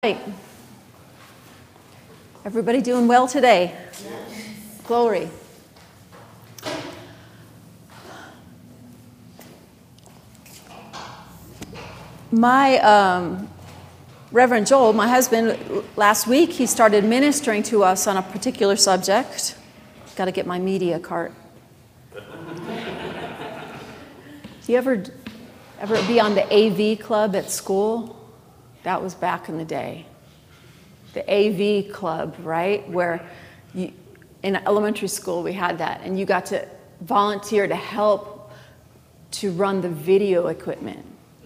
Right. Everybody doing well today? Yes. Glory. My Reverend Joel, my husband, last week he started ministering to us on a particular subject. Got to get my media cart. Do you ever be on the AV club at school? That was back in the day. The AV club, right? Where in elementary school we had that, and you got to volunteer to help to run the video equipment.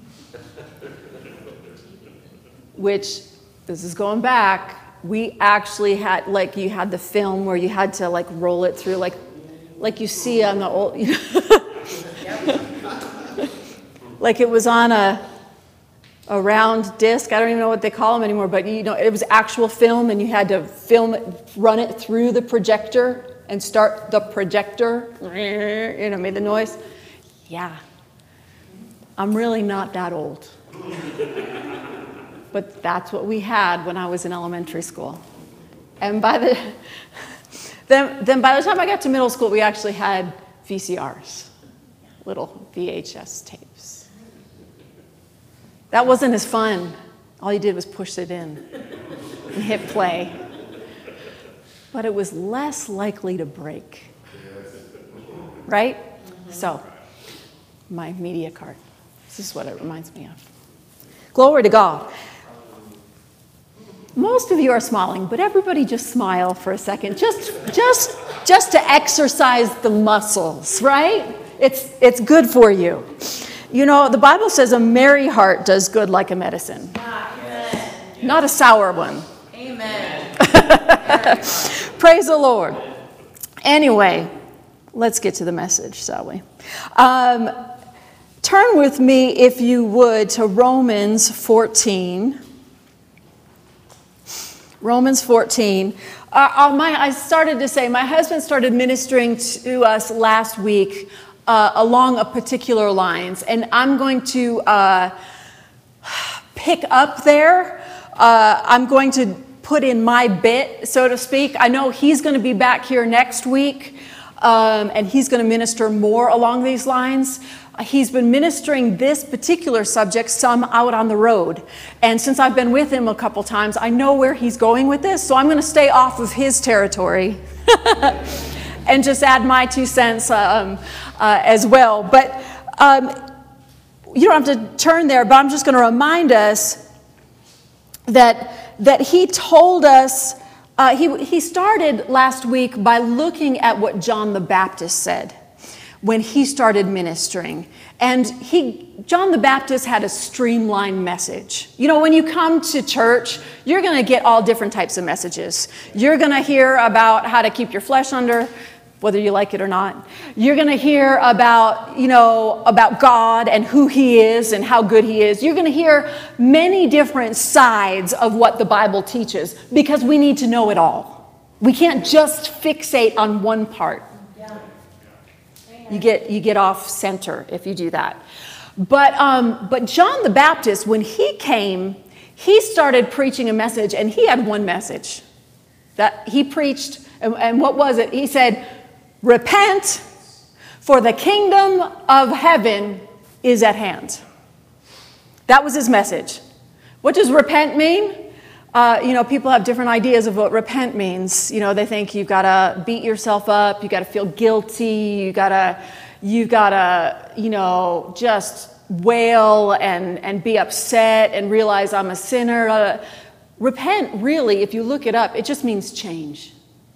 Which, this is going back, we actually had, like, you had the film where you had to, like, roll it through, like you see on the old, like it was on a round disc. I don't even know what they call them anymore, but it was actual film, and you had to film it, run it through the projector and start the projector, made the noise. Yeah. I'm really not that old. But that's what we had when I was in elementary school. And by the time I got to middle school, we actually had VCRs, little VHS tapes. That wasn't as fun. All you did was push it in and hit play. But it was less likely to break. Right? So, my media card. This is what it reminds me of. Glory to God. Most of you are smiling, but everybody just smile for a second. Just to exercise the muscles, right? It's good for you. You know, the Bible says a merry heart does good like a medicine. Amen. Not a sour one. Amen. Praise the Lord. Anyway, let's get to the message, shall we? Turn with me, if you would, to Romans 14. Romans 14. I started to say, my husband started ministering to us last week along a particular lines, and I'm going to pick up there. I'm going to put in my bit, so to speak. I know he's going to be back here next week, and he's going to minister more along these lines. He's been ministering this particular subject some out on the road. And since I've been with him a couple times, I know where he's going with this, so I'm going to stay off of his territory and just add my 2 cents as well. But you don't have to turn there, but I'm just going to remind us that he told us, he started last week by looking at what John the Baptist said when he started ministering. And John the Baptist had a streamlined message. You know, when you come to church, you're going to get all different types of messages. You're going to hear about how to keep your flesh under, whether you like it or not. You're going to hear about, about God and who he is and how good he is. You're going to hear many different sides of what the Bible teaches, because we need to know it all. We can't just fixate on one part. You get off center if you do that. But John the Baptist, when he came, he started preaching a message, and he had one message that he preached. And what was it? He said, "Repent, for the kingdom of heaven is at hand." That was his message. What does repent mean? People have different ideas of what repent means. They think you've got to beat yourself up, you got to feel guilty, you got to, just wail and be upset and realize I'm a sinner. Repent, really, if you look it up, it just means change.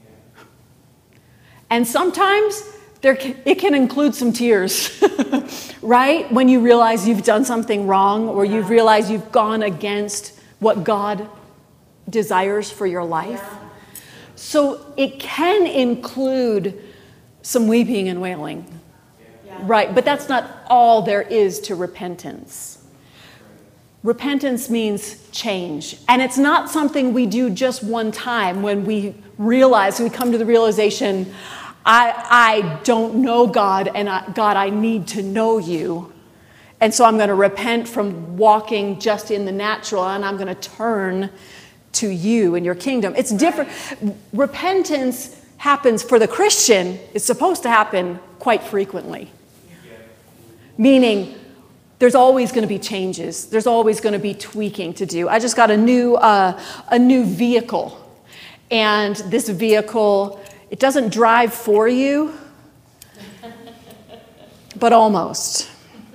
And sometimes it can include some tears, right? When you realize you've done something wrong, or you've realized you've gone against what God desires for your life. So it can include some weeping and wailing, right? But that's not all there is to repentance. Repentance means change. And it's not something we do just one time when we come to the realization, I don't know God, and God, I need to know you. And so I'm going to repent from walking just in the natural, and I'm going to turn to you and your kingdom. It's different. Repentance happens for the Christian. It's supposed to happen quite frequently. Meaning, there's always going to be changes. There's always going to be tweaking to do. I just got a new vehicle. And this vehicle, it doesn't drive for you, but almost.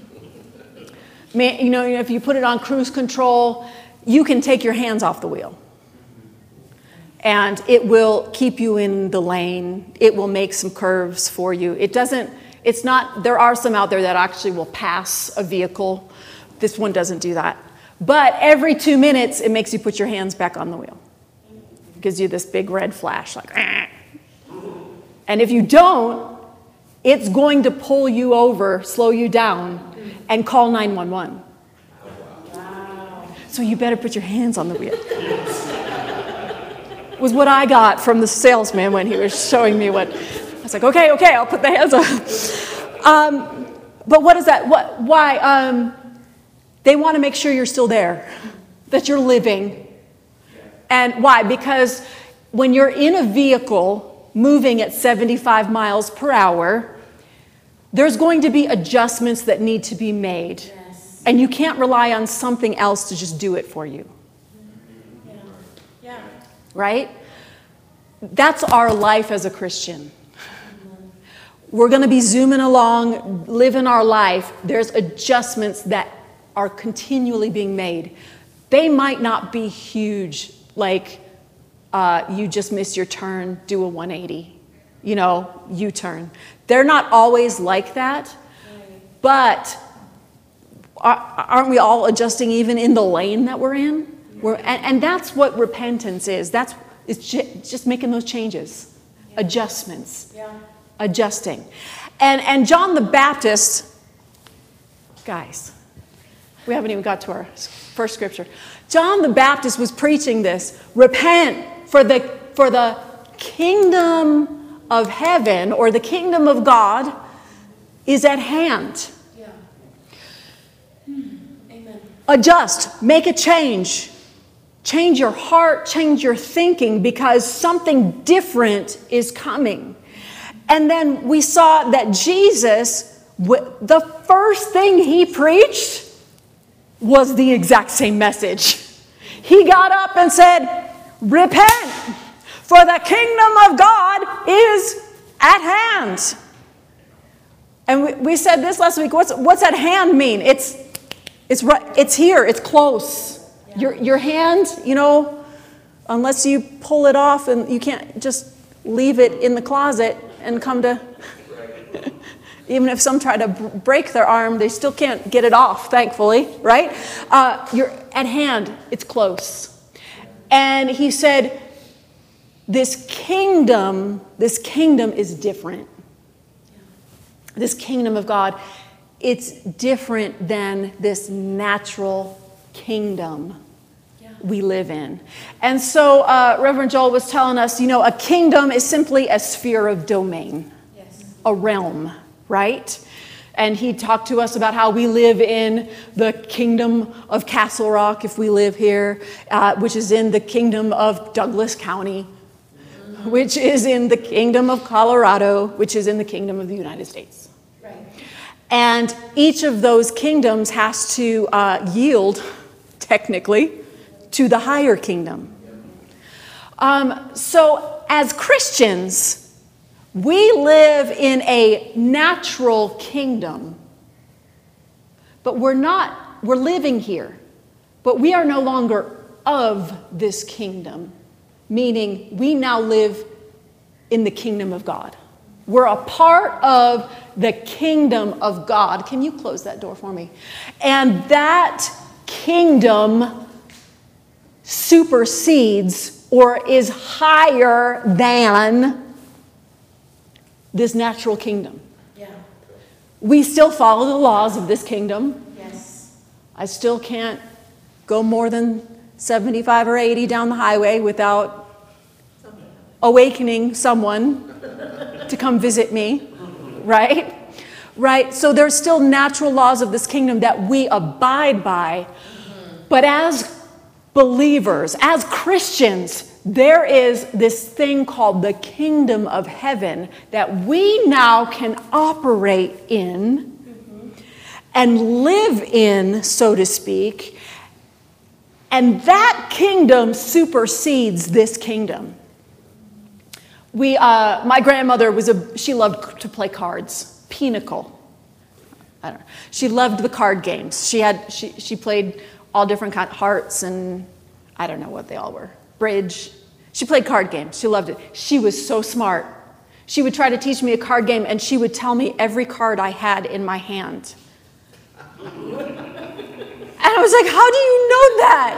You know, if you put it on cruise control, you can take your hands off the wheel. And it will keep you in the lane. It will make some curves for you. There are some out there that actually will pass a vehicle. This one doesn't do that. But every 2 minutes, it makes you put your hands back on the wheel. It gives you this big red flash, like, ah. And if you don't, it's going to pull you over, slow you down, and call 911. Wow. So you better put your hands on the wheel. Was what I got from the salesman when he was showing me what. I was like, okay, I'll put the hands on. But what is that? Why? They want to make sure you're still there, that you're living. And why? Because when you're in a vehicle moving at 75 miles per hour, there's going to be adjustments that need to be made. Yes. And you can't rely on something else to just do it for you. Yeah. Right? That's our life as a Christian. We're going to be zooming along, living our life. There's adjustments that are continually being made. They might not be huge, like you just missed your turn, do a 180. U-turn. They're not always like that, but aren't we all adjusting even in the lane that we're in? And that's what repentance is. It's just making those changes, adjustments, adjusting. And John the Baptist, guys, we haven't even got to our first scripture. John the Baptist was preaching this: repent, for the kingdom of heaven, or the kingdom of God, is at hand. Yeah. Amen. Adjust, make a change. Change your heart, change your thinking, because something different is coming. And then we saw that Jesus, the first thing he preached was the exact same message. He got up and said, repent, for the kingdom of God is at hand. And we said this last week. What's at hand mean? It's here. It's close. Yeah. Your hand, unless you pull it off, and you can't just leave it in the closet and come to. Even if some try to break their arm, they still can't get it off, thankfully, right? You're at hand. It's close. And he said, This kingdom is different. This kingdom of God, it's different than this natural kingdom we live in. And so Reverend Joel was telling us, a kingdom is simply a sphere of domain, a realm, right? And he talked to us about how we live in the kingdom of Castle Rock, if we live here, which is in the kingdom of Douglas County, which is in the kingdom of Colorado, which is in the kingdom of the United States. Right. And each of those kingdoms has to yield, technically, to the higher kingdom. So as Christians, we live in a natural kingdom, but we're living here, but we are no longer of this kingdom, meaning we now live in the kingdom of God. We're a part of the kingdom of God. Can you close that door for me? And that kingdom supersedes or is higher than this natural kingdom. Yeah. We still follow the laws of this kingdom. Yes. I still can't go more than 75 or 80 down the highway without awakening someone to come visit me, right? right? So there's still natural laws of this kingdom that we abide by. But as believers, as Christians, there is this thing called the kingdom of heaven that we now can operate in and live in, so to speak. And that kingdom supersedes this kingdom. My grandmother she loved to play cards, pinochle. I don't know. She loved the card games. She played all different kinds of hearts and I don't know what they all were. Bridge. She played card games. She loved it. She was so smart. She would try to teach me a card game and she would tell me every card I had in my hand. And I was like, how do you know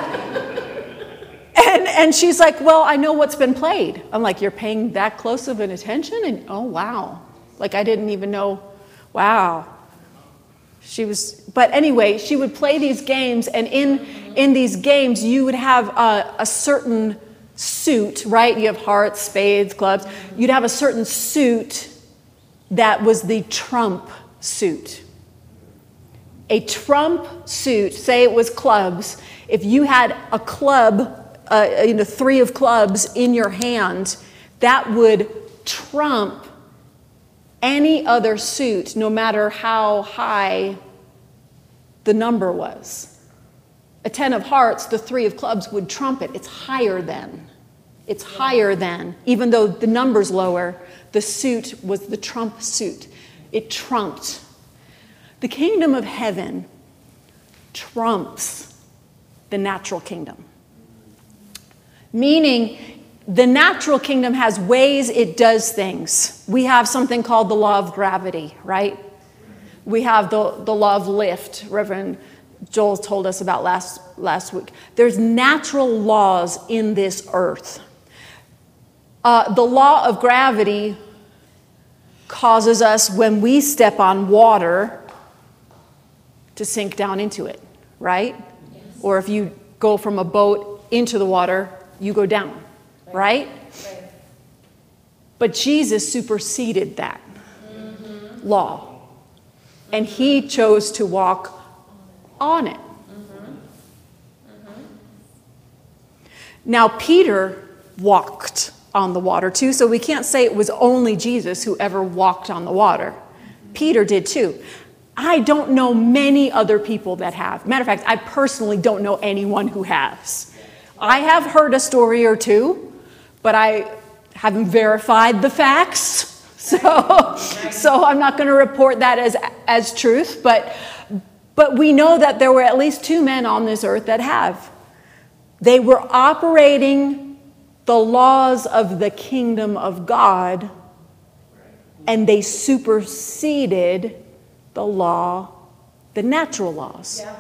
that? And she's like, well, I know what's been played. I'm like, you're paying that close of an attention? And oh, wow. Like I didn't even know. Wow. But anyway, she would play these games, and in these games, you would have a certain suit, right? You have hearts, spades, clubs. You'd have a certain suit that was the trump suit. A trump suit, say it was clubs. If you had a club, 3 of clubs in your hand, that would trump any other suit, no matter how high the number was. A 10 of hearts, the 3 of clubs would trump it. It's higher than. It's higher than. Even though the number's lower, the suit was the trump suit. It trumped. The kingdom of heaven trumps the natural kingdom. Meaning, the natural kingdom has ways it does things. We have something called the law of gravity, right? We have the law of lift. Reverend Joel told us about last week. There's natural laws in this earth. The law of gravity causes us, when we step on water, to sink down into it, right? Yes. Or if you go from a boat into the water, you go down. Right? But Jesus superseded that law. And he chose to walk on it. Now, Peter walked on the water too, so we can't say it was only Jesus who ever walked on the water. Peter did too. I don't know many other people that have. Matter of fact, I personally don't know anyone who has. I have heard a story or two, but I haven't verified the facts, so I'm not going to report that as truth. But we know that there were at least 2 men on this earth that have. They were operating the laws of the kingdom of God, and they superseded the natural laws. Yeah.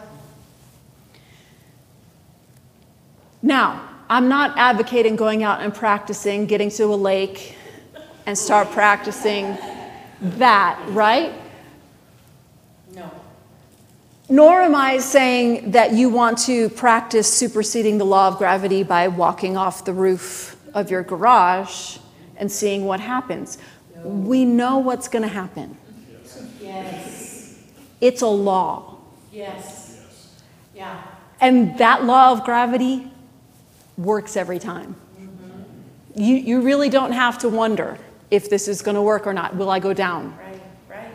Now, I'm not advocating going out and practicing, getting to a lake and start practicing that, right? No. Nor am I saying that you want to practice superseding the law of gravity by walking off the roof of your garage and seeing what happens. No. We know what's going to happen. Yes. It's a law. Yes. Yeah. And that law of gravity works every time. You really don't have to wonder if this is going to work or not. Will I go down? Right.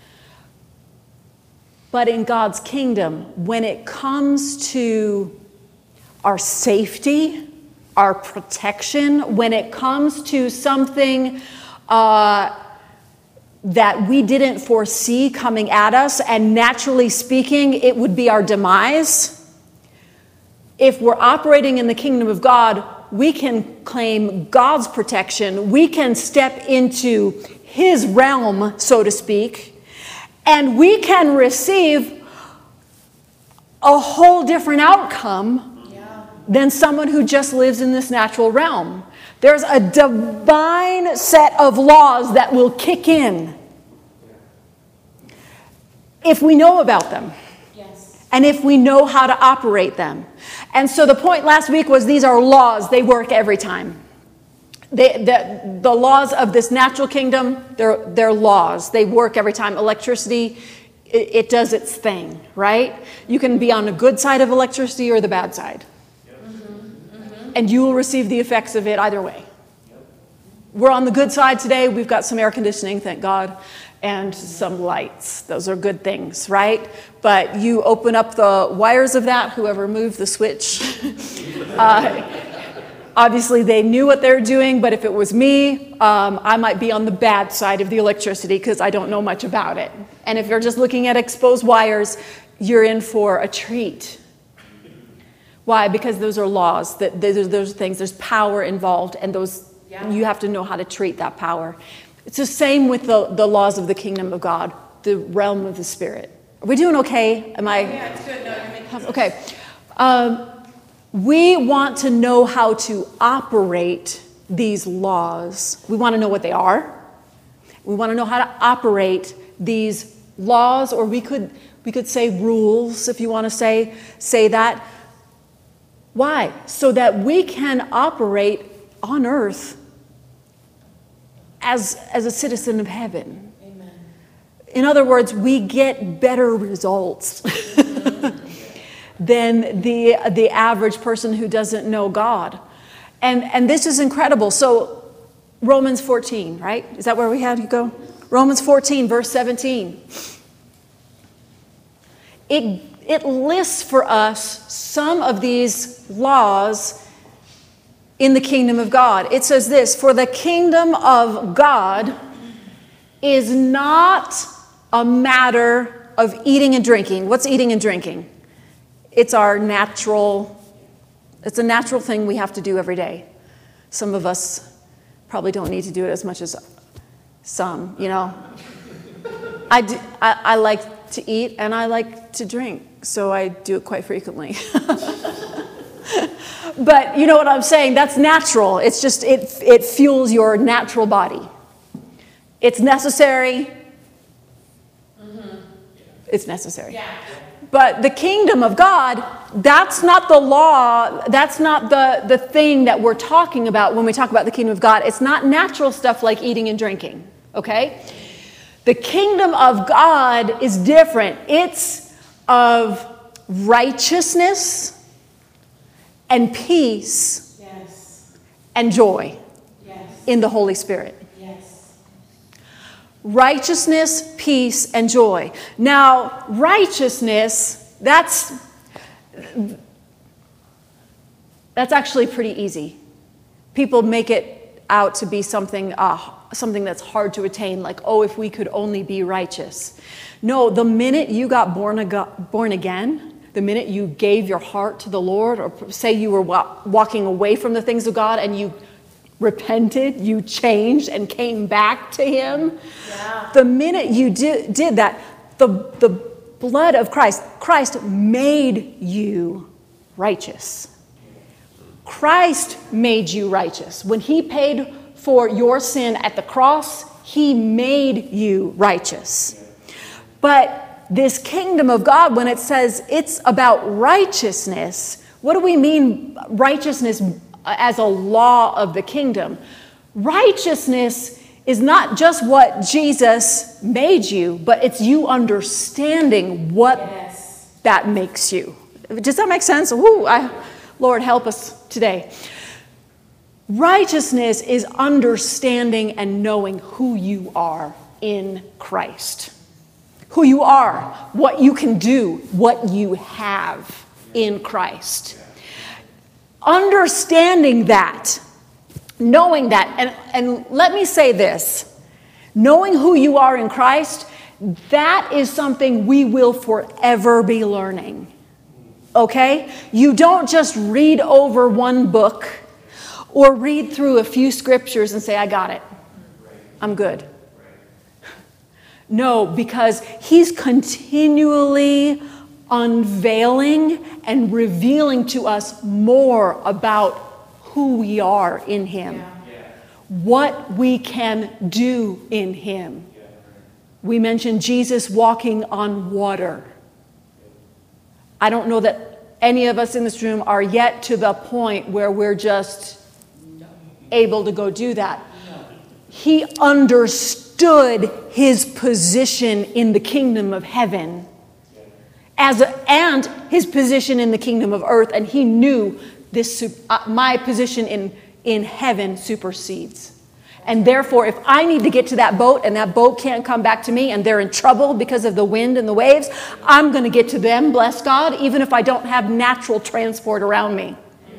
But in God's kingdom, when it comes to our safety, our protection, when it comes to something that we didn't foresee coming at us, and naturally speaking, it would be our demise. If we're operating in the kingdom of God, we can claim God's protection. We can step into his realm, so to speak, and we can receive a whole different outcome than someone who just lives in this natural realm. There's a divine set of laws that will kick in if we know about them. And if we know how to operate them. And so the point last week was these are laws. They work every time. The laws of this natural kingdom, they're laws. They work every time. Electricity, it does its thing, right? You can be on the good side of electricity or the bad side. And you will receive the effects of it either way. We're on the good side today. We've got some air conditioning, thank God, and some lights. Those are good things, right? But you open up the wires of that, whoever moved the switch. Obviously, they knew what they were doing, but if it was me, I might be on the bad side of the electricity because I don't know much about it. And if you're just looking at exposed wires, you're in for a treat. Why? Because those are laws. Those things. There's power involved, and those you have to know how to treat that power. It's the same with the laws of the kingdom of God, the realm of the Spirit. Are we doing okay? Am I? Yeah, it's good. No, you're making sense. Okay. We want to know how to operate these laws. We want to know what they are. We want to know how to operate these laws, or we could say rules, if you want to say that. Why? So that we can operate on earth as a citizen of heaven. Amen. In other words, we get better results than the average person who doesn't know God. And this is incredible. So Romans 14, right? Is that where we had you go? Romans 14, verse 17. It lists for us some of these laws in the kingdom of God. It says this: for the kingdom of God is not a matter of eating and drinking. What's eating and drinking? It's a natural thing we have to do every day. Some of us probably don't need to do it as much as some, you know. I like to eat and I like to drink, so I do it quite frequently. But you know what I'm saying? That's natural. It's just, it fuels your natural body. It's necessary. It's necessary. Yeah. But the kingdom of God, that's not the law, that's not the thing that we're talking about when we talk about the kingdom of God. It's not natural stuff like eating and drinking, okay? The kingdom of God is different. It's of righteousness and peace and joy in the Holy Spirit. Righteousness, peace, and joy. Now, righteousness, that's actually pretty easy. People make it out to be something that's hard to attain, like, oh, if we could only be righteous. No, the minute you got born again, the minute you gave your heart to the Lord, or say you were walking away from the things of God and you repented, you changed and came back to Him. Yeah. The minute you did that, the blood of Christ made you righteous. Christ made you righteous. When He paid for your sin at the cross, He made you righteous. But this kingdom of God, when it says it's about righteousness, what do we mean righteousness as a law of the kingdom? Righteousness is not just what Jesus made you, but it's you understanding what that makes you. Does that make sense? Ooh, Lord, help us today. Righteousness is understanding and knowing who you are in Christ. Who you are, what you can do, what you have in Christ. Understanding that, knowing that, and let me say this, knowing who you are in Christ, that is something we will forever be learning, okay? You don't just read over one book or read through a few scriptures and say, I got it, I'm good. No, because He's continually unveiling and revealing to us more about who we are in Him, what we can do in Him. We mentioned Jesus walking on water. I don't know that any of us in this room are yet to the point where we're just able to go do that. He understood his position in the kingdom of heaven and his position in the kingdom of earth, and he knew my position in heaven supersedes. And therefore, if I need to get to that boat and that boat can't come back to me and they're in trouble because of the wind and the waves, I'm going to get to them, bless God, even if I don't have natural transport around me.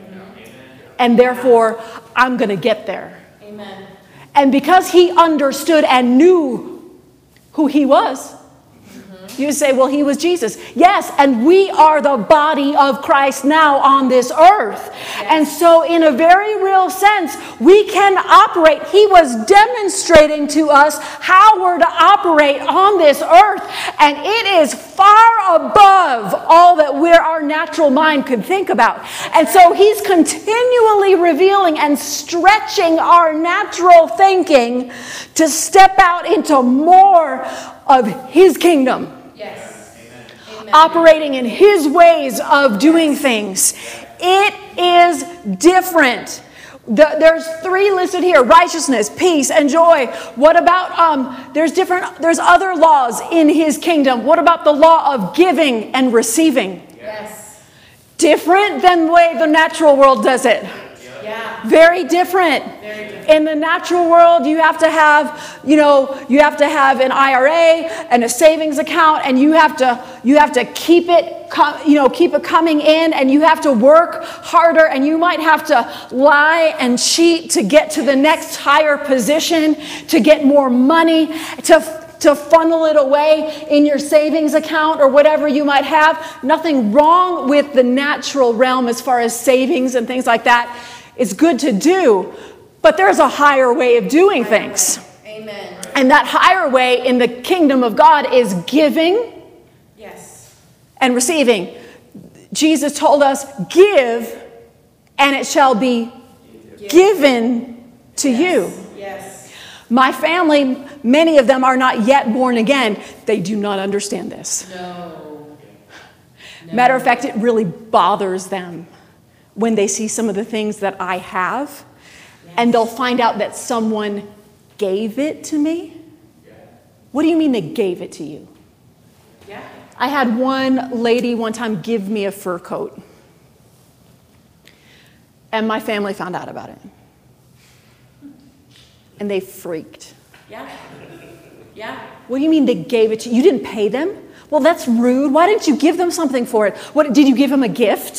And therefore, I'm going to get there. Amen. And because he understood and knew who he was, you say, well, he was Jesus. Yes, and we are the body of Christ now on this earth. Yes. And so in a very real sense, we can operate. He was demonstrating to us how we're to operate on this earth. And it is far above all that our natural mind could think about. And so he's continually revealing and stretching our natural thinking to step out into more of his kingdom. Yes. Amen. Operating in his ways of doing things. It is different. There's 3 listed here: righteousness, peace, and joy. What about there's other laws in his kingdom. What about the law of giving and receiving? Yes. Different than the way the natural world does it. Yeah. Very different. In the natural world, you have to have, you have to have an IRA and a savings account, and you have to keep it coming in, and you have to work harder, and you might have to lie and cheat to get to the next higher position, to get more money, to funnel it away in your savings account or whatever you might have. Nothing wrong with the natural realm as far as savings and things like that. It's good to do, but there's a higher way of doing things. Amen. And that higher way in the kingdom of God is giving and receiving. Jesus told us, give, and it shall be given to you. Yes. My family, many of them are not yet born again. They do not understand this. No. Matter of fact, it really bothers them when they see some of the things that I have, and they'll find out that someone gave it to me. What do you mean they gave it to you? Yeah. I had one lady one time give me a fur coat, and my family found out about it. And they freaked. Yeah. Yeah. What do you mean they gave it to you? You didn't pay them? Well, that's rude. Why didn't you give them something for it? What, did you give them a gift?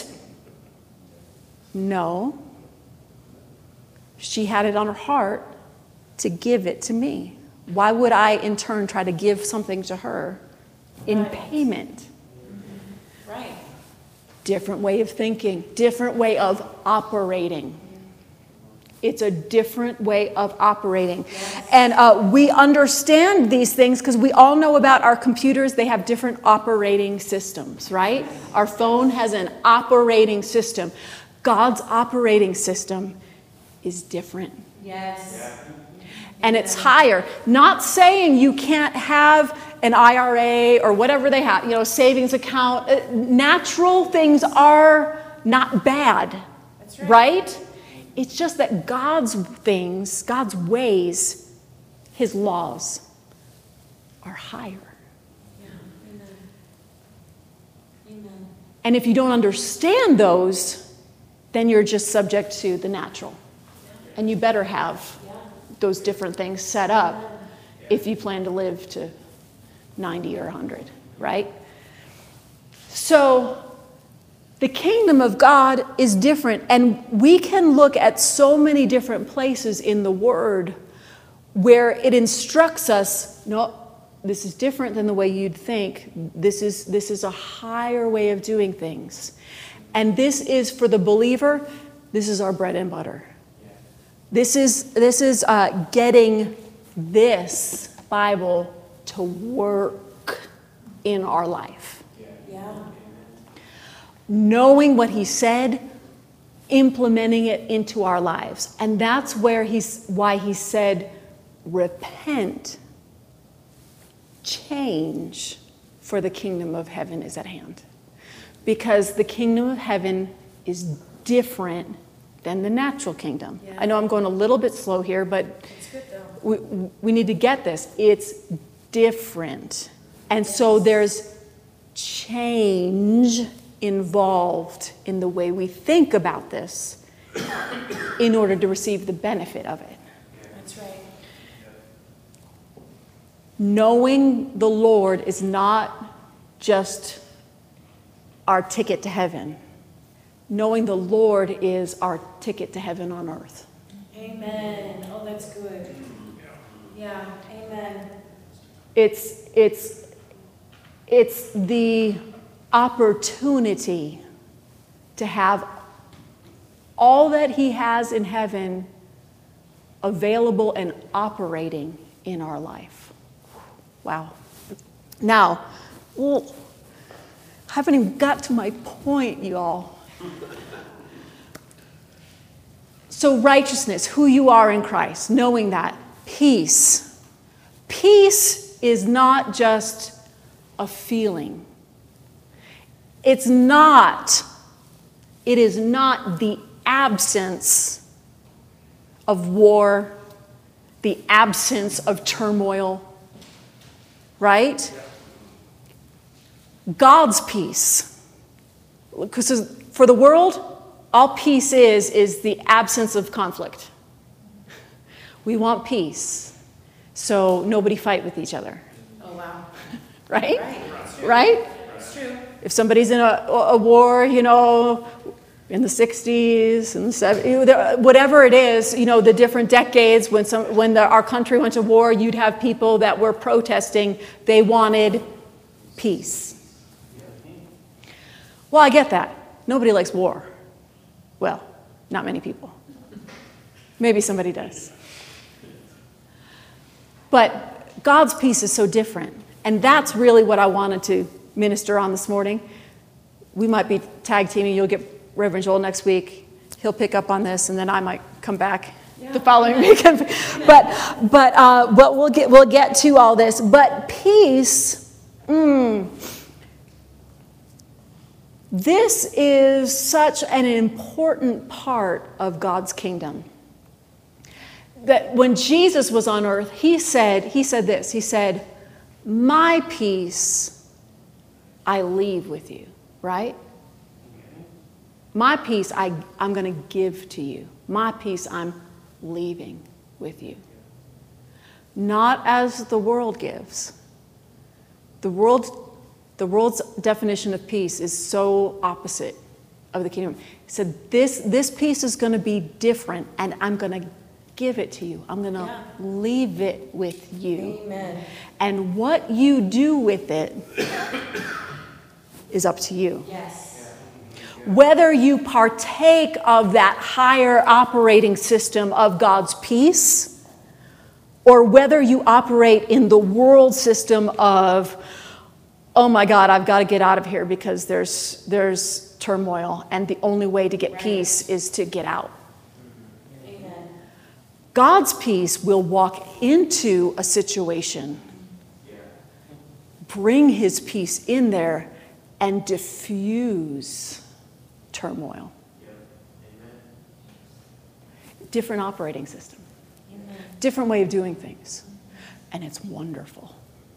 No. She had it on her heart to give it to me. Why would I, in turn, try to give something to her in payment? Right. Different way of thinking, different way of operating. It's a different way of operating. Yes. And we understand these things because we all know about our computers. They have different operating systems, right? Our phone has an operating system. God's operating system is different. Yes. And it's higher. Not saying you can't have an IRA or whatever they have, savings account. Natural things are not bad, That's right? It's just that God's things, God's ways, his laws are higher. Yeah. Amen. Amen. And if you don't understand those, then you're just subject to the natural. And you better have those different things set up if you plan to live to 90 or 100, right? So the kingdom of God is different, and we can look at so many different places in the Word where it instructs us, no, this is different than the way you'd think. This is a higher way of doing things. And this is, for the believer, this is our bread and butter. This is getting this Bible to work in our life. Yeah. Knowing what he said, implementing it into our lives. And that's why he said, repent, change, for the kingdom of heaven is at hand. Because the kingdom of heaven is different than the natural kingdom. Yeah. I know I'm going a little bit slow here, but It's good though. we need to get this. It's different. And so there's change involved in the way we think about this in order to receive the benefit of it. That's right. Knowing the Lord is not just our ticket to heaven. Knowing the Lord is our ticket to heaven on earth. Amen. Oh, that's good. Yeah. Amen. It's the opportunity to have all that he has in heaven available and operating in our life. Wow. Now, I haven't even got to my point, y'all. So righteousness, who you are in Christ, knowing that. Peace. Peace is not just a feeling. It is not the absence of war, the absence of turmoil, right? God's peace. Because for the world, all peace is the absence of conflict. We want peace, so nobody fight with each other. Oh, wow. Right? Right. Right? It's true. If somebody's in a war, in the 60s and the 70s, whatever it is, the different decades when our country went to war, you'd have people that were protesting. They wanted peace. Well, I get that. Nobody likes war. Well, not many people. Maybe somebody does. But God's peace is so different. And that's really what I wanted to minister on this morning. We might be tag teaming. You'll get Reverend Joel next week. He'll pick up on this, and then I might come back the following week. But we'll get to all this. But peace, this is such an important part of God's kingdom. That when Jesus was on earth, he said this. He said, "My peace I leave with you," right? My peace I'm going to give to you. My peace I'm leaving with you. Not as the world gives. The world's definition of peace is so opposite of the kingdom. He said, this peace is going to be different, and I'm going to give it to you. I'm going to leave it with you. Amen. And what you do with it is up to you. Yes. Whether you partake of that higher operating system of God's peace, or whether you operate in the world system of, oh my God, I've got to get out of here because there's turmoil, and the only way to get peace is to get out. Amen. God's peace will walk into a situation, bring his peace in there, and diffuse turmoil. Different operating system. Amen. Different way of doing things. And it's wonderful.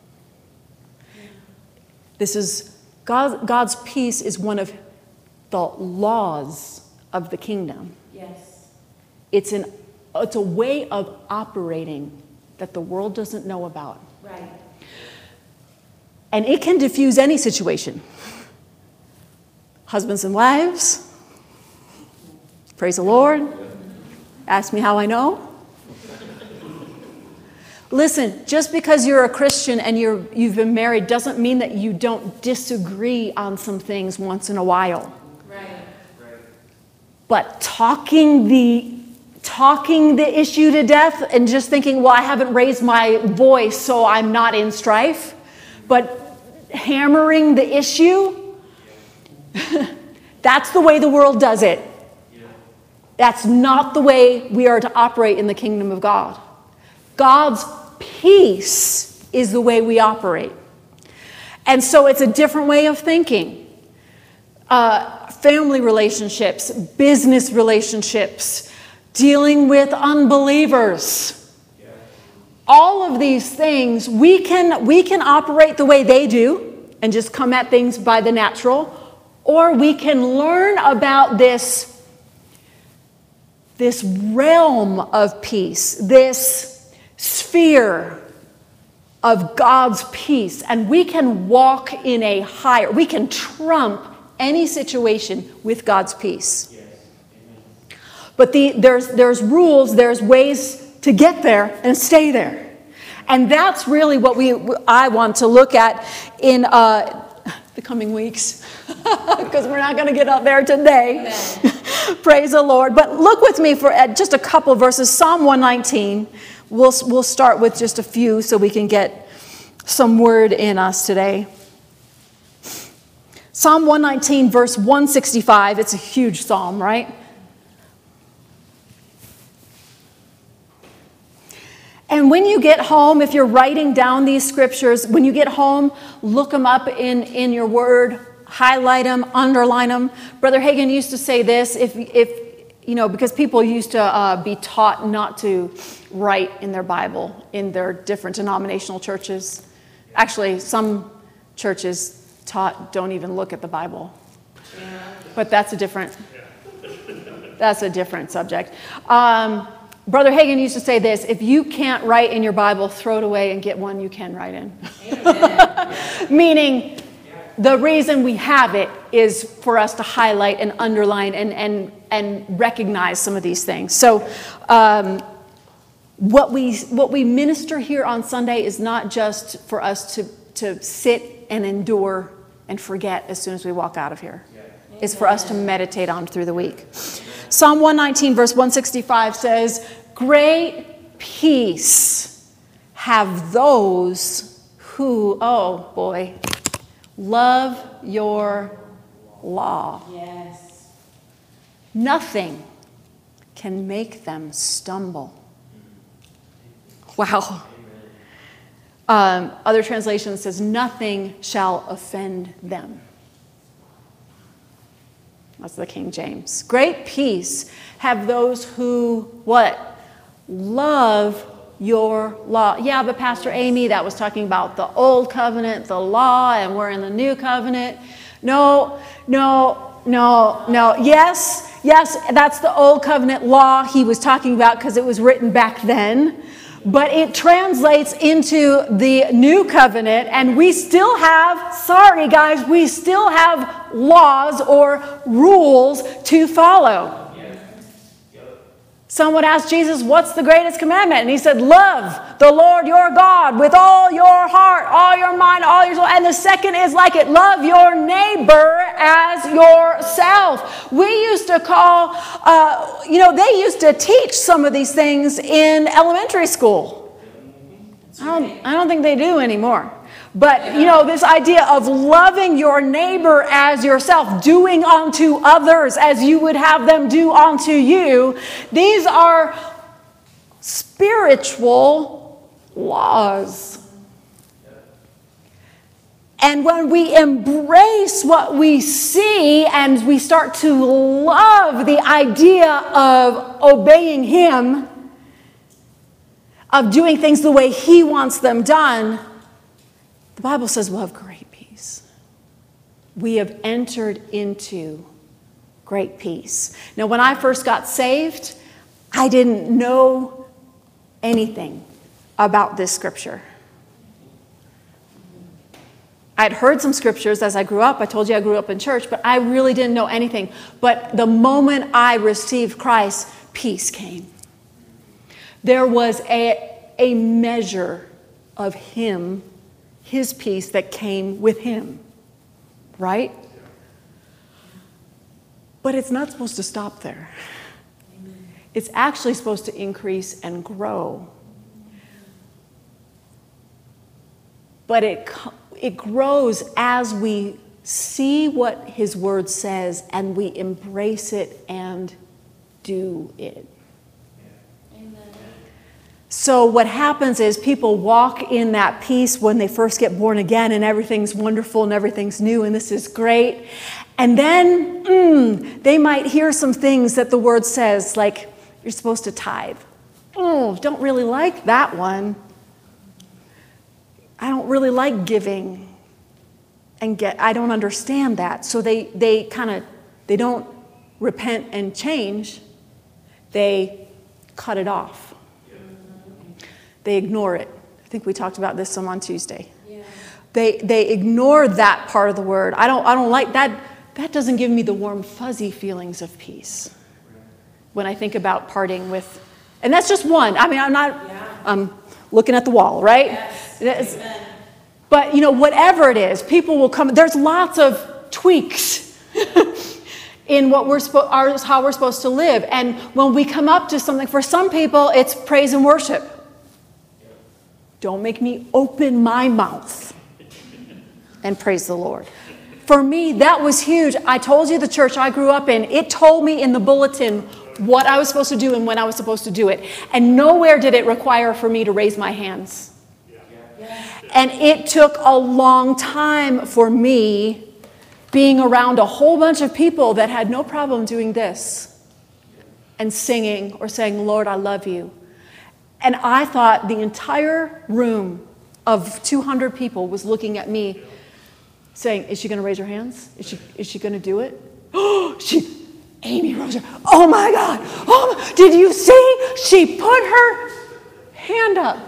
This is God's peace is one of the laws of the kingdom. Yes. It's a way of operating that the world doesn't know about. Right. And it can diffuse any situation. Husbands and wives, praise the Lord. Ask me how I know. Listen, just because you're a Christian and you've been married doesn't mean that you don't disagree on some things once in a while. Right. But talking the issue to death and just thinking, well, I haven't raised my voice, so I'm not in strife. But hammering the issue, that's the way the world does it. That's not the way we are to operate in the kingdom of God. God's peace is the way we operate. And so it's a different way of thinking. family relationships, business relationships, dealing with unbelievers. All of these things, we can operate the way they do and just come at things by the natural, or we can learn about this realm of peace, this sphere of God's peace, and we can walk in we can trump any situation with God's peace. But there's rules, there's ways to get there and stay there. And that's really what I want to look at in the coming weeks, because we're not going to get out there today. Praise the Lord. But look with me for just a couple verses. Psalm 119. We'll start with just a few so we can get some word in us today. Psalm 119, verse 165. It's a huge psalm, right? And when you get home, if you're writing down these scriptures, when you get home, look them up in your word, highlight them, underline them. Brother Hagin used to say this, if because people used to be taught not to write in their Bible in their different denominational churches. Actually, some churches taught don't even look at the Bible. But that's a different subject. Brother Hagin used to say this, if you can't write in your Bible, throw it away and get one you can write in. Meaning, the reason we have it is for us to highlight and underline and recognize some of these things. So what we minister here on Sunday is not just for us to sit and endure and forget as soon as we walk out of here. It's for us to meditate on through the week. Psalm 119 verse 165 says, "Great peace have those who, oh boy, love your law." Yes. Nothing can make them stumble. Wow. Other translation says, "Nothing shall offend them." That's the King James. Great peace have those who, what? Love your law. Yeah, but Pastor Amy, that was talking about the old covenant, the law, and we're in the new covenant. No. Yes, that's the old covenant law he was talking about because it was written back then. But it translates into the new covenant, and we still have, sorry guys, we still have laws or rules to follow. Someone asked Jesus, what's the greatest commandment? And he said, love the Lord your God with all your heart, all your mind, all your soul. And the second is like it, love your neighbor as yourself. We used to call, they used to teach some of these things in elementary school. I don't think they do anymore. But, this idea of loving your neighbor as yourself, doing unto others as you would have them do unto you, these are spiritual laws. And when we embrace what we see and we start to love the idea of obeying Him, of doing things the way He wants them done, the Bible says we'll have great peace. We have entered into great peace. Now, when I first got saved, I didn't know anything about this scripture. I'd heard some scriptures as I grew up. I told you I grew up in church, but I really didn't know anything. But the moment I received Christ, peace came. There was a measure of Him, His peace that came with Him, right? But it's not supposed to stop there. Amen. It's actually supposed to increase and grow. But it grows as we see what His Word says and we embrace it and do it. So what happens is people walk in that peace when they first get born again and everything's wonderful and everything's new and this is great. And then they might hear some things that the word says, like you're supposed to tithe. Oh, don't really like that one. I don't really like giving I don't understand that. So they don't repent and change. They cut it off. They ignore it. I think we talked about this some on Tuesday. Yeah. They ignore that part of the word. I don't like that. That doesn't give me the warm, fuzzy feelings of peace when I think about parting with, and that's just one. I mean, I'm looking at the wall, right? Yes. But, whatever it is, people will come. There's lots of tweaks in what how we're supposed to live. And when we come up to something, for some people, it's praise and worship. Don't make me open my mouth and praise the Lord. For me, that was huge. I told you the church I grew up in, it told me in the bulletin what I was supposed to do and when I was supposed to do it. And nowhere did it require for me to raise my hands. And it took a long time for me being around a whole bunch of people that had no problem doing this and singing or saying, Lord, I love you. And I thought the entire room of 200 people was looking at me saying, is she going to raise her hands? Is she going to do it? Oh, Amy rose her. Oh my God. Oh, did you see? She put her hand up.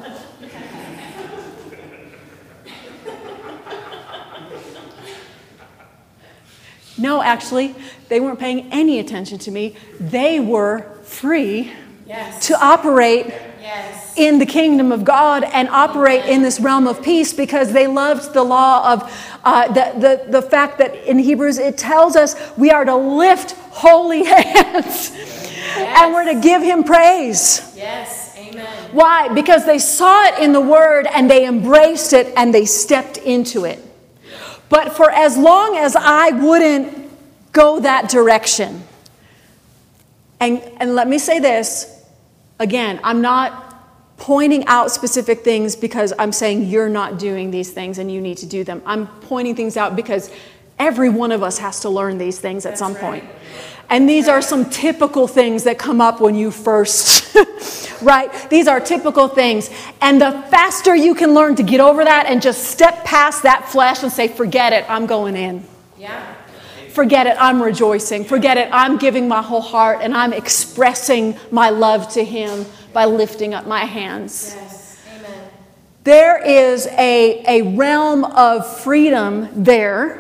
No, actually, they weren't paying any attention to me. They were free to operate in the kingdom of God and operate in this realm of peace because they loved the law of the fact that in Hebrews it tells us we are to lift holy hands and we're to give him praise. Yes, amen. Why? Because they saw it in the word and they embraced it and they stepped into it. But for as long as I wouldn't go that direction, and let me say this, again, I'm not pointing out specific things because I'm saying you're not doing these things and you need to do them. I'm pointing things out because every one of us has to learn these things at some point. And these are some typical things that come up when you first, right? These are typical things. And the faster you can learn to get over that and just step past that flesh and say, forget it, I'm going in. Yeah. Forget it, I'm rejoicing. Forget it, I'm giving my whole heart and I'm expressing my love to him by lifting up my hands. Yes, amen. There is a realm of freedom there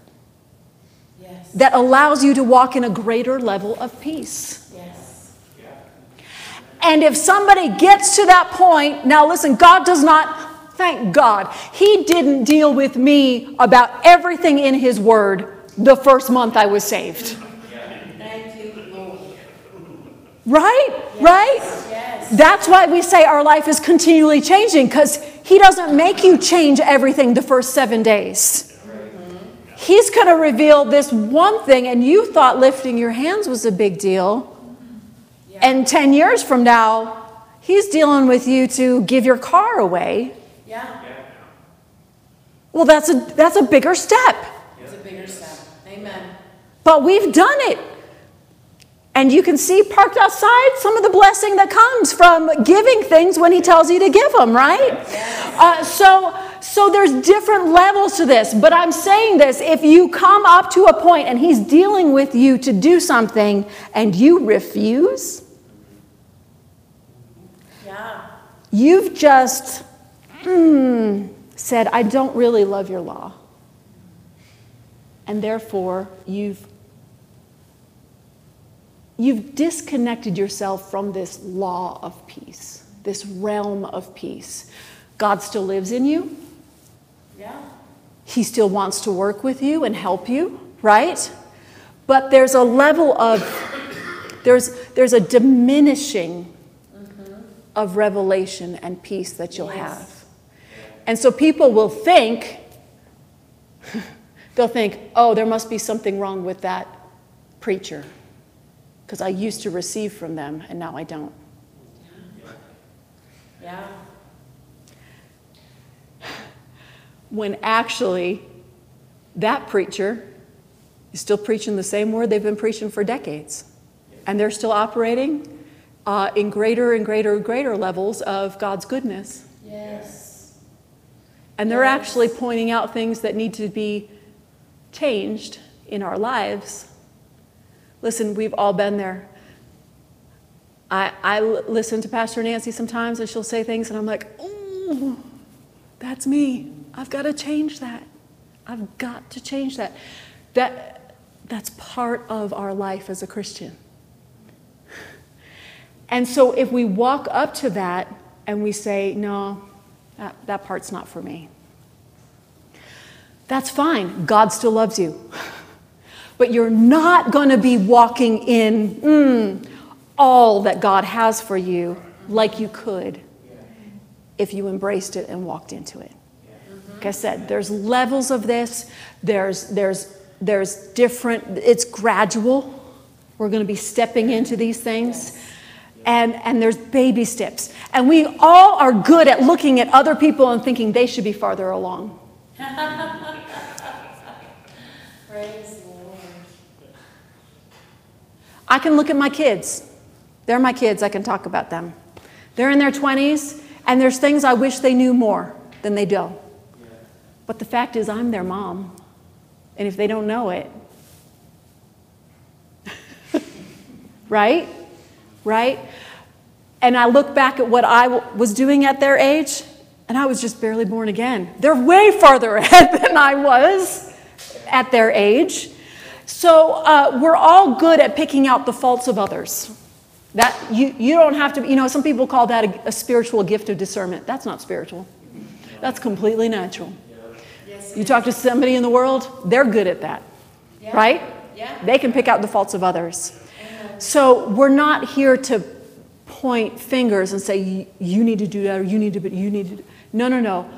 that allows you to walk in a greater level of peace. Yes. And if somebody gets to that point, now listen, God does not, thank God, he didn't deal with me about everything in his word the first month I was saved. Thank you, Lord. Right? Yes. Right? Yes. That's why we say our life is continually changing, because he doesn't make you change everything the first 7 days. He's going to reveal this one thing, and you thought lifting your hands was a big deal. Yeah. And 10 years from now, he's dealing with you to give your car away. Yeah. Well, that's a bigger step. It's a bigger step. Amen. But we've done it. And you can see parked outside some of the blessing that comes from giving things when he tells you to give them, right? Yes. So there's different levels to this. But I'm saying this, if you come up to a point and he's dealing with you to do something and you refuse, you've just said, I don't really love your law. And therefore, you've disconnected yourself from this law of peace, this realm of peace. God still lives in you. Yeah. He still wants to work with you and help you, right? But there's a level of, there's a diminishing of revelation and peace that you'll have. And so people will think, they'll think, oh, there must be something wrong with that preacher, because I used to receive from them and now I don't. Yeah. When actually, that preacher You're still preaching the same word they've been preaching for decades. And they're still operating in greater and greater and greater levels of God's goodness. Yes. And they're actually pointing out things that need to be changed in our lives. Listen, we've all been there. I listen to Pastor Nancy sometimes, and she'll say things, and I'm like, oh, that's me. I've got to change that. I've got to change that. That's part of our life as a Christian. And so if we walk up to that and we say, no, that part's not for me, that's fine. God still loves you. But you're not going to be walking in all that God has for you like you could if you embraced it and walked into it. Like I said, there's levels of this. There's different, it's gradual. We're going to be stepping into these things. And there's baby steps. And we all are good at looking at other people and thinking they should be farther along. Praise the Lord. I can look at my kids. They're my kids. I can talk about them. They're in their 20s, and there's things I wish they knew more than they do. But the fact is, I'm their mom. And if they don't know it, right? Right? And I look back at what I was doing at their age, and I was just barely born again. They're way farther ahead than I was at their age. So we're all good at picking out the faults of others. That you don't have to, some people call that a spiritual gift of discernment. That's not spiritual. That's completely natural. You talk to somebody in the world, they're good at that, right? Yeah. They can pick out the faults of others. So we're not here to point fingers and say, you need to do that, or you need to. No.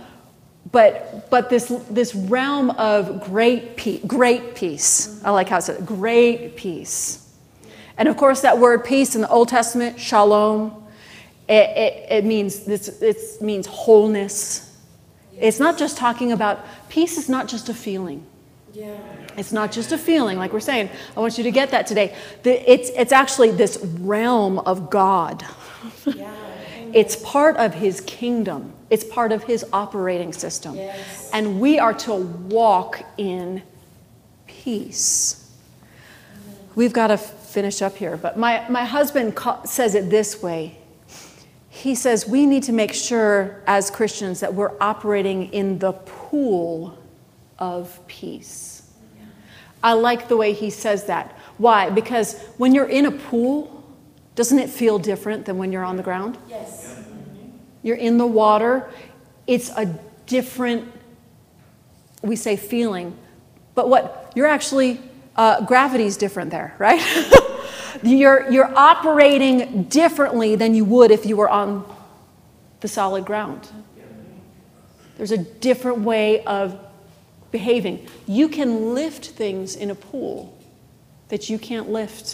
But this realm of great peace. I like how it said great peace. And of course, that word peace in the Old Testament, shalom, it means wholeness. It's not just talking about, peace is not just a feeling. Yeah. It's not just a feeling, like we're saying. I want you to get that today. It's actually this realm of God. Yeah. It's part of his kingdom. It's part of his operating system. Yes. And we are to walk in peace. We've got to finish up here. But my husband says it this way. He says we need to make sure as Christians that we're operating in the pool of peace. I like the way he says that. Why? Because when you're in a pool, doesn't it feel different than when you're on the ground? Yes. You're in the water. It's a different, we say feeling. But what? You're actually, gravity's different there, right? You're operating differently than you would if you were on the solid ground. There's a different way of behaving. You can lift things in a pool that you can't lift.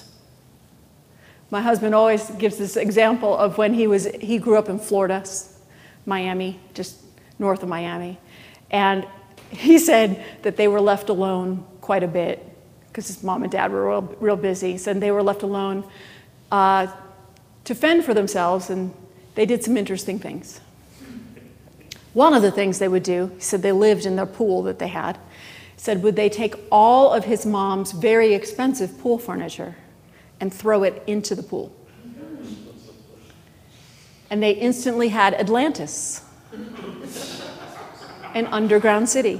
My husband always gives this example of when he grew up in Florida, Miami, just north of Miami. And he said that they were left alone quite a bit because his mom and dad were real busy. He said they were left alone to fend for themselves, and they did some interesting things. One of the things they would do, he said they lived in their pool that they had, he said would they take all of his mom's very expensive pool furniture and throw it into the pool. And they instantly had Atlantis, an underground city.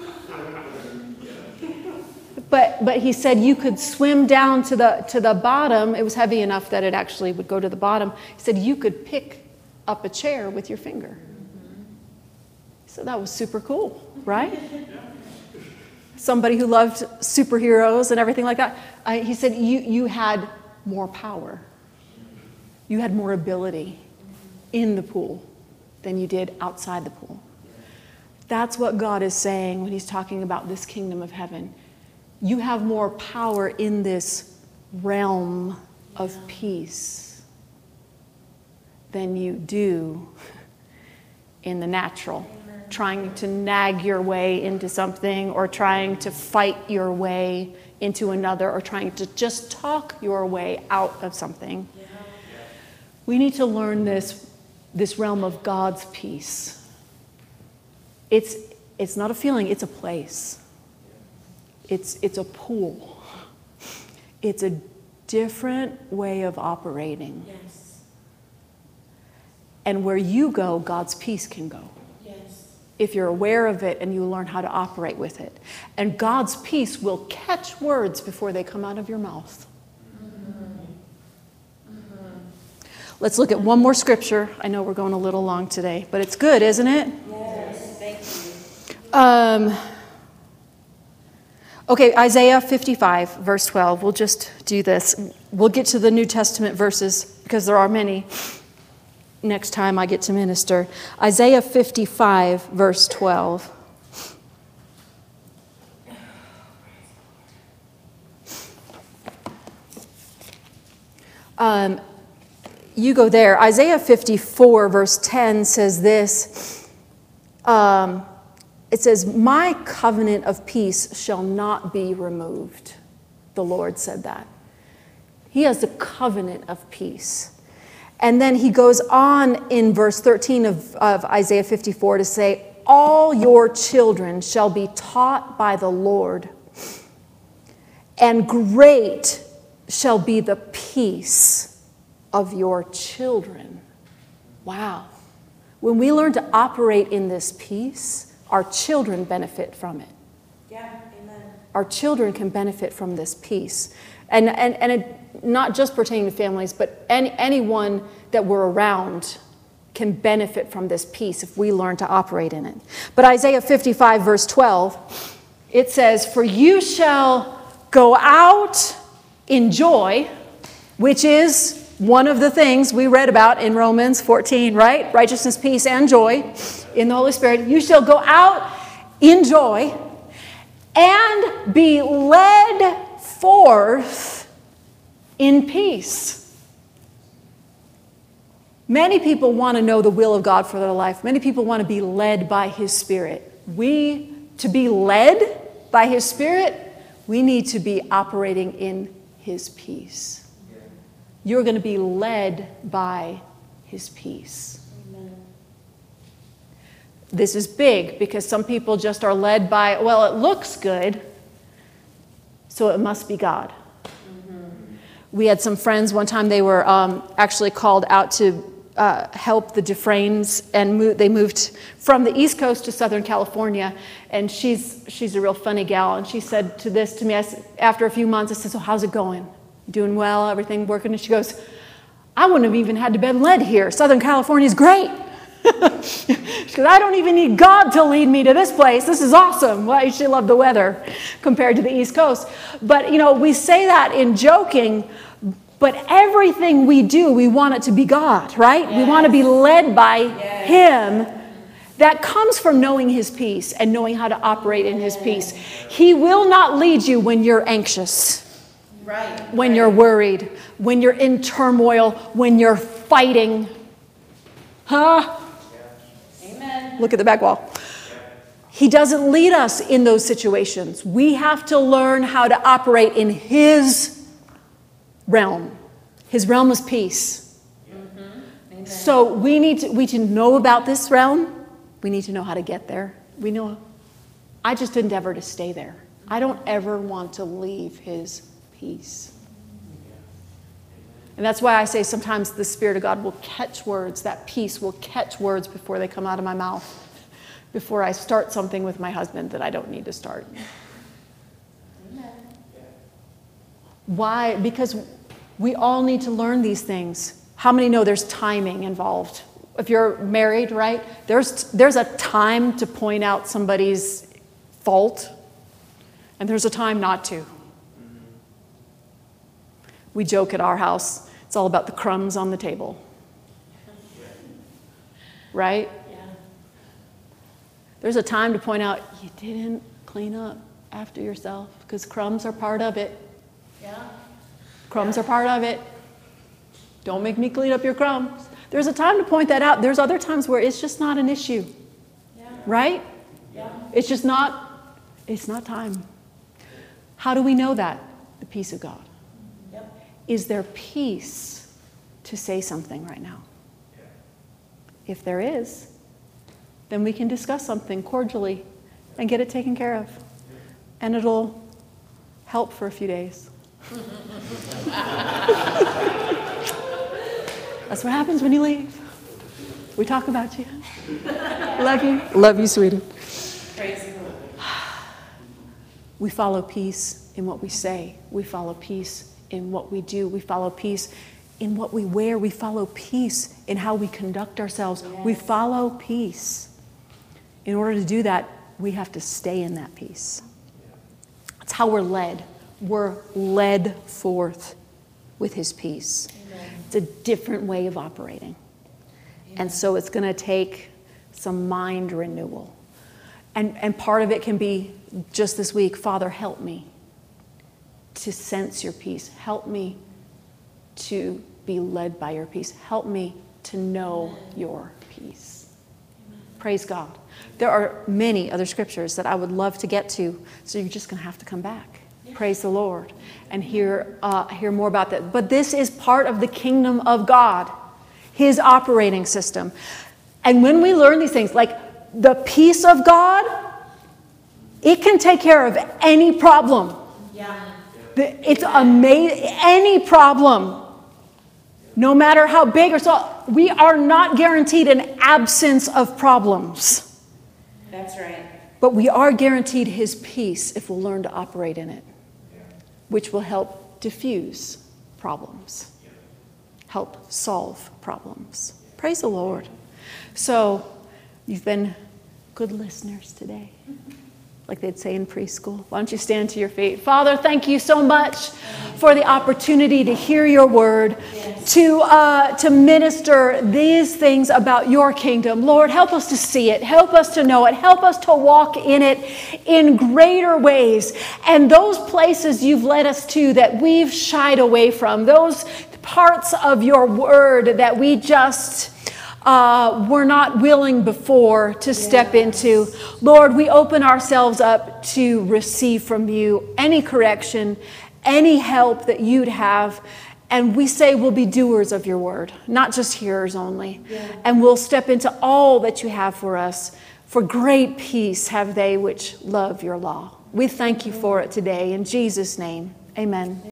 But he said you could swim down to the bottom. It was heavy enough that it actually would go to the bottom. He said you could pick up a chair with your finger. So that was super cool, right? Somebody who loved superheroes and everything like that. He said you had more power. You had more ability in the pool than you did outside the pool. That's what God is saying when he's talking about this kingdom of heaven. You have more power in this realm of peace than you do in the natural. Amen. trying to nag your way into something, or trying to fight your way into another, or trying to just talk your way out of something. Yeah. We need to learn this realm of God's peace. It's not a feeling, it's a place. It's a pool. It's a different way of operating. Yes. And where you go, God's peace can go. Yes. If you're aware of it and you learn how to operate with it. And God's peace will catch words before they come out of your mouth. Let's look at one more scripture. I know we're going a little long today, but it's good, isn't it? Yes. Thank you. Okay, Isaiah 55, verse 12. We'll just do this. We'll get to the New Testament verses because there are many next time I get to minister. Isaiah 55, verse 12. You go there. Isaiah 54, verse 10 says this. It says, "My covenant of peace shall not be removed." The Lord said that. He has a covenant of peace. And then he goes on in verse 13 of Isaiah 54 to say, "All your children shall be taught by the Lord, and great shall be the peace of your children." Wow. When we learn to operate in this peace, our children benefit from it. Yeah. Amen. Our children can benefit from this peace. And it, not just pertaining to families, but anyone that we're around can benefit from this peace if we learn to operate in it. But Isaiah 55, verse 12, it says, "For you shall go out in joy," which is one of the things we read about in Romans 14, right? Righteousness, peace, and joy in the Holy Spirit. "You shall go out in joy and be led forth in peace." Many people want to know the will of God for their life. Many people want to be led by His Spirit. To be led by His Spirit, we need to be operating in His peace. You're going to be led by His peace. Amen. This is big because some people just are led by, well, it looks good, so it must be God. Mm-hmm. We had some friends one time, they were actually called out to help the Dufresnes, and they moved from the East Coast to Southern California, and she's a real funny gal, and she said to me, after a few months, I said, "So how's it going? Doing well? Everything working?" And she goes, "I wouldn't have even had to been led here. Southern California is great." She goes, "I don't even need God to lead me to this place. This is awesome." Well, she loved the weather compared to the East Coast. But, we say that in joking, but everything we do, we want it to be God, right? Yes. We want to be led by Him. That comes from knowing His peace and knowing how to operate in His peace. He will not lead you when you're anxious. Right. When you're worried, when you're in turmoil, when you're fighting. Huh? Amen. Look at the back wall. He doesn't lead us in those situations. We have to learn how to operate in His realm. His realm is peace. Mm-hmm. So we need to know about this realm. We need to know how to get there. I just endeavor to stay there. I don't ever want to leave His peace. And that's why I say sometimes the Spirit of God will catch words, that peace will catch words before they come out of my mouth, before I start something with my husband that I don't need to start. Amen. Why? Because we all need to learn these things. How many know there's timing involved? If you're married, right, there's a time to point out somebody's fault, and there's a time not to. We joke at our house, it's all about the crumbs on the table. Right? Yeah. There's a time to point out, you didn't clean up after yourself, because crumbs are part of it. Yeah. Crumbs are part of it. Don't make me clean up your crumbs. There's a time to point that out. There's other times where it's just not an issue. Yeah. right? Yeah. It's just not, it's not time. How do we know that? The peace of God. Yep. Is there peace to say something right now? If there is, then we can discuss something cordially and get it taken care of. And it'll help for a few days. That's what happens when you leave. We talk about you. Love you. Love you, sweetie. Praise the Lord. We follow peace in what we say. We follow peace in what we do. We follow peace in what we wear. We follow peace in how we conduct ourselves. Yes. We follow peace. In order to do that, we have to stay in that peace. That's how we're led. We're led forth with his peace. Amen. It's a different way of operating. And so it's going to take some mind renewal. And part of it can be just this week, Father, help me to sense your peace. Help me to be led by your peace. Help me to know your peace. Praise God. There are many other scriptures that I would love to get to, so you're just going to have to come back. Praise the Lord and hear more about that. But this is part of the kingdom of God, his operating system. And when we learn these things, like the peace of God, it can take care of any problem. Yeah. It's amazing. Any problem, no matter how big or small, we are not guaranteed an absence of problems. That's right. But we are guaranteed his peace if we'll learn to operate in it, which will help diffuse problems, help solve problems. Praise the Lord. So you've been good listeners today, like they'd say in preschool. Why don't you stand to your feet? Father, thank you so much for the opportunity to hear your word, to minister these things about your kingdom. Lord, help us to see it. Help us to know it. Help us to walk in it in greater ways. And those places you've led us to that we've shied away from, those parts of your word that we just were not willing before to step into. Lord, we open ourselves up to receive from you any correction, any help that you'd have. And we say we'll be doers of your word, not just hearers only. And we'll step into all that you have for us. For great peace have they which love your law. We thank you for it today. In Jesus' name, amen.